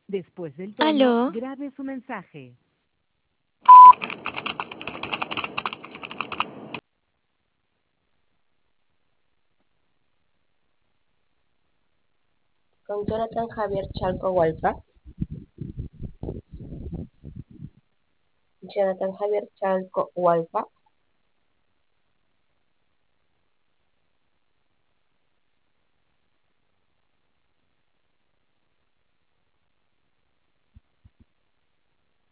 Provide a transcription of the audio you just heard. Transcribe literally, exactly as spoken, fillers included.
Después del tono, Aló, grabe su mensaje. Con Jonathan Javier Chalco Hualpa. Jonathan Javier Chalco Hualpa.